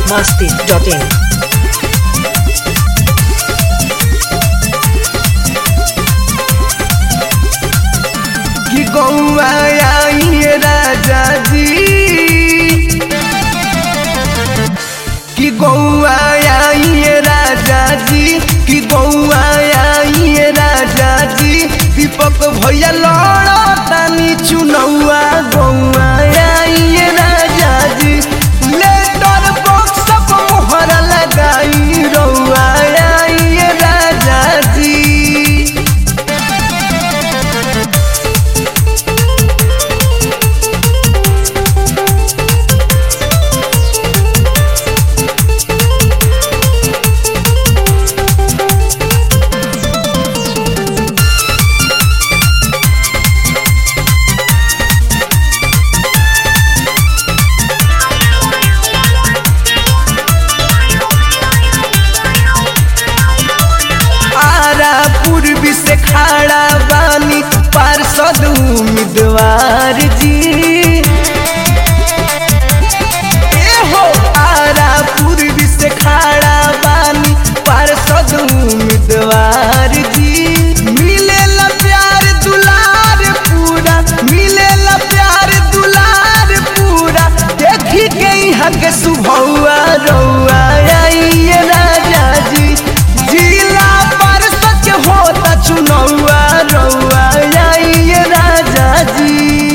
masti.in. कि गौआ आइए राजा जी, कि गौआ आइए राजा जी, कि गौआ आइए राजा जी। दीपक भैया लड़तानी चुनौआ, गौआ आइए राजा जी। लेटर बॉक्स पर मोहर लगाई, रौआ आइए राजा जी। पूर्वी से खड़ा बानी पार्षद उम्मीदवार जी। हो आरा पूर्वी से खड़ा बानी पार्षद उम्मीदवार जी। मिलेला प्यार दुलार पूरा, मिलेला प्यार दुलार पूरा। देखी के यहाँ के सुभौआ, रौआ आइए राजा जी। जिला होता चुनौआ, रौआ आइए राजा जी।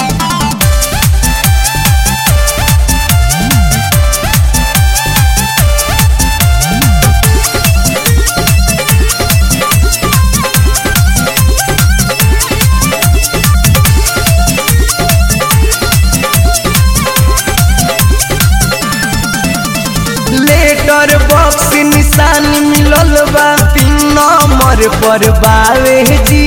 लेटर बॉक्स निशानी मिलल बा, 3 नंबर पर बावे जी।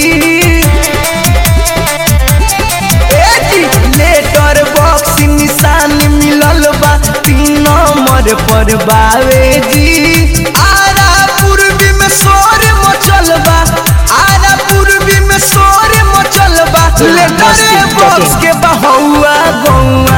लेटर बॉक्स निशानी मिलल बा, 3 नंबर पर बावे जी। आरा पूर्वी में शोर मचल बा, आरा पूर्वी में शोर मचल बा। लेटर बॉक्स के बहौआ, गौआ